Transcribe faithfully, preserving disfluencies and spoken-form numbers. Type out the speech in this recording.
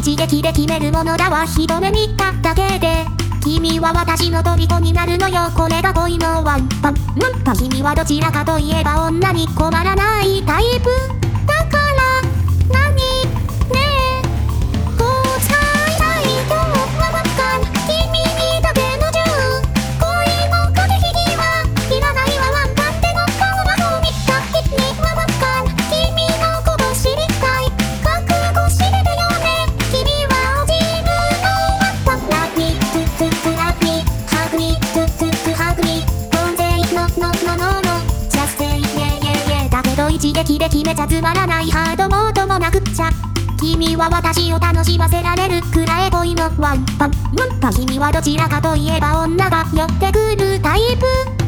一撃で決めるものだわ。一目見ただけで君は私の虜になるのよ。これが恋のワンパンワンパン。君はどちらかといえば女に困らないタイプだから何ねえ交際サイトはわかん君にだけの銃恋の駆け引きはいらないわ。ワンパンでの顔を見た君はわかん君のこと知りたい覚悟しててよね。君は自分のワンパンラブミトゥトゥトゥラブミハグミトゥトゥトゥハグミドンゼイノノノノノジャステイイェイイェイイェイだけど一撃で決めちゃつまらないハードモードもなくっちゃ。君は私を楽しませられるくらい恋のワンパンワンパン。君はどちらかといえば女が寄ってくるタイプ